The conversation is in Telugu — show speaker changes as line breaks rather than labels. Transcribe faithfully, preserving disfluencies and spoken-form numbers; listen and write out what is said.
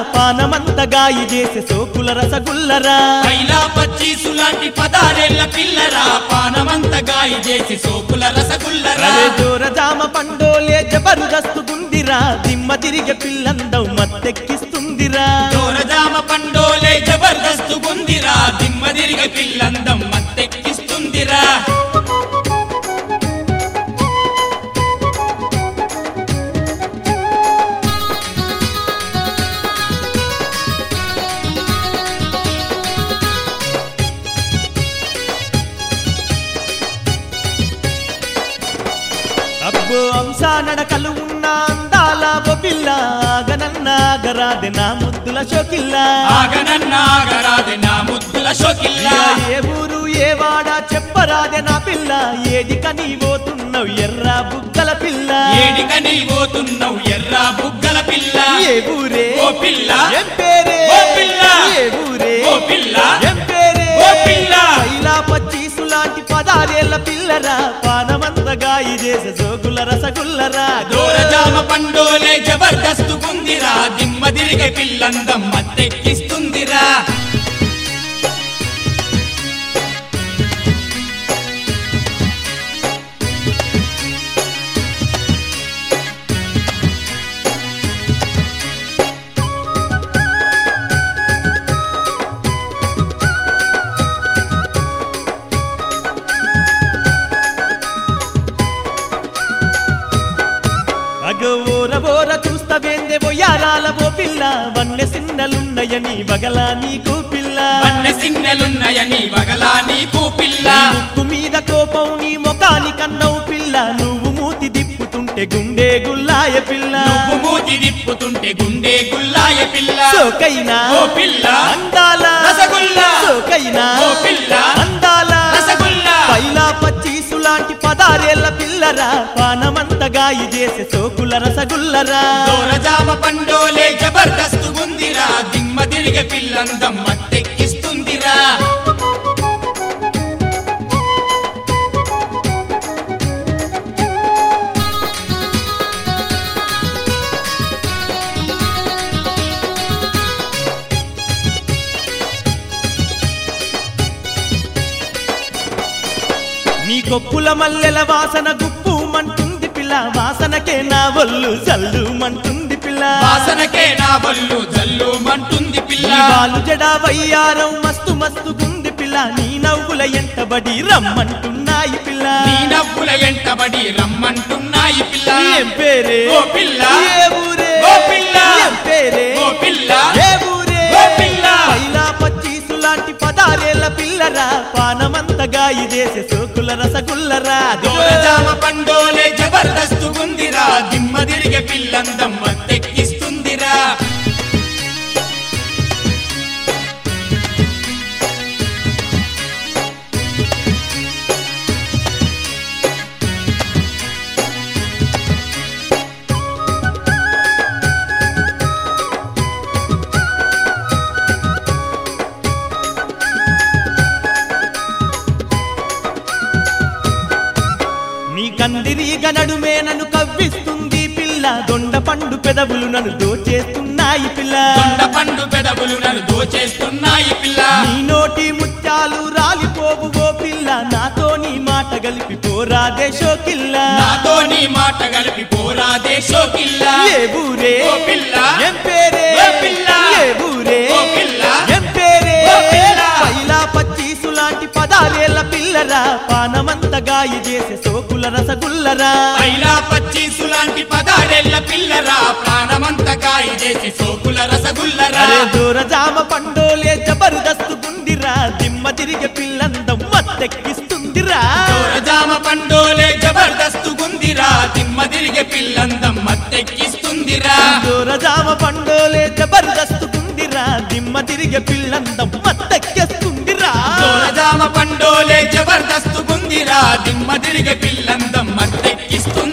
పానమంతగాయి చేసే సోకుల రసగుల్లరా
కైలా పచ్చీసులాంటి పదారేళ్ల పిల్లరా పానమంతగాయి చేసి సోకుల రసగుల్లరా
జోర జామ పండోలే జబర్దస్తు గుందిరా దిమ్మ తిరిగే పిల్లందం మత్తెక్కిస్తుందిరా
జోర జామ పండోలే జబర్దస్తు గుందిరా దిమ్మ తిరిగే పిల్లందం మత్తెక్కిస్తుందిరా
అబ్బో అంశా నడకలు ఉన్న అందాల బొబిల్ల ఆగనన్న ఆగరాదే నా ముద్దుల షోకిల్ల
ఆగనన్న ఆగరాదే నా ముద్దుల షోకిల్ల
ఏ ఊరు ఏ వాడ చెప్పరాదే నా పిల్ల ఏడిక నీ పోతున్నావు ఎర్ర బుగ్గల పిల్ల
ఏడిక నీ పోతున్నావు ఎర్ర బుగ్గల పిల్ల
ఏ ఊరే
ఓ పిల్ల
ఏం పేరే
ఓ పిల్ల
ఏ ఊరే
ఓ పిల్ల
ఏం పేరే
ఓ పిల్ల
కైలా పచ్చీసులాంటి పదారేళ్ల పిల్లరా పానమంతగాయి చేసే సోకుల రసగుల్లరా
దూర జామ పండోలే జబర్దస్తు గుందిరా దిమ్మ తిరిగే పిల్లందం మత్తెక్కిస్తుందిరా
అగో ఓర ఓర చూస్తవేందే బొయ్యారాల ఓ పిల్ల వన్నె సిన్నలున్నయని వగలా నీకు పిల్ల
వన్నె సిన్నెలున్నయని వగలా నీకు పిల్ల
ముక్కు మీద కోపం నీ మొఖాని కన్నవు పిల్ల నువ్వు మూతి దిప్పుతుంటే గుండె గుల్లాయ పిల్ల
నువ్వు మూతి దిప్పుతుంటే గుండె గుల్లాయ పిల్ల
సోకైనా
ఓ పిల్ల
అందాల
రసగుల్లా
సోకైనా
ఓ పిల్ల
అందాల
రసగుల్లా
పైలా పచ్చీసులాంటి పదారేళ్ల పిల్లరా పానమంతగాయి చేసే సోకుల రసగుల్లరా
దూర జామ పండోలే జబర్దస్తు గుందిరా దిమ్మ తిరిగే పిల్లందం మత్తెక్కిస్తుందిరా
నీ కొప్పుల మల్లెల వాసన గుప్పుమంటుంది పిల్ల వాసనకే నా ఒళ్ళు జల్లుమంటుంది పిల్ల
వాసనకే నా బల్లు జల్లు మంటుంది పిల్ల
నీ వాలు జడ వయ్యారం మస్తు మస్తు గుంది పిల్ల నీ నవ్వుల ఎంటబడి రమ్మంటున్నాయి పిల్ల
నీ నవ్వుల ఎంటబడి రమ్మంటున్నాయి పిల్ల
ఏం పేరే
ఓ పిల్ల
ఏ ఊరే
ఓ పిల్ల
ఏం పేరే
ఓ పిల్ల
ఏ ఊరే
ఓ పిల్ల
పైలా పచ్చీసులాంటి పదారేళ్ల పిల్లరా పానమంతగాయి చేసే సోకుల రసగుల్లరా
దూర జామ పండోలే జబర్దస్తు గుందిరా దిమ్మ తిరిగే పిల్లందం మత్తెక్కిస్తుందిరా
నీ కందిరీగ నడుమే నన్ను కవ్విస్తుంది పిల్ల దొండ పండు పెదవులు నన్ను దోచేస్తున్నాయి పిల్ల
దొండ పండు పెదవులు నన్ను దోచేస్తున్నాయి పిల్ల
నీ నోటి ముత్యాలు రాలిపోవు ఓ పిల్ల నాతో నీ మాట గలిపి పోరాదే షోకిల్ల
నాతో నీ మాట కలిపి పోరాదే షోకిల్ల
ఏ ఊరే
ఓ పిల్ల
ఏం పేరే
ఓ పిల్ల
ఏ ఊరే
ఓ పిల్ల
ఏం పేరే
ఓ పిల్ల
పైలా పచ్చీసులాంటి పదారేళ్ల పిల్లరా పానమంతగాయి చేసే సోకుల రసగుల్లరా
పైలా పచ్చీసులాంటి పదాడేళ్ల పిల్లరా ప్రాణమంతకాయ చేసి సోకుల రసగుల్లరా
అరే దూర జామ పండోలే జబర్దస్తు గుందిరా దిమ్మ తిరిగే పిల్లందం మత్తెక్కిస్తుందిరా
దూర జామ పండోలే జబర్దస్తు గుందిరా దిమ్మ తిరిగే పిల్లందం మత్తెక్కిస్తుందిరా
దూర జామ పండోలే జబర్దస్తు గుందిరా దిమ్మ తిరిగే పిల్లందం మత్తెక్కిస్తుందిరా
దూర జామ పండోలే జబర్దస్తు గుందిరా దిమ్మ తిరిగే పిల్లందం మత్తెక్కిస్తుంది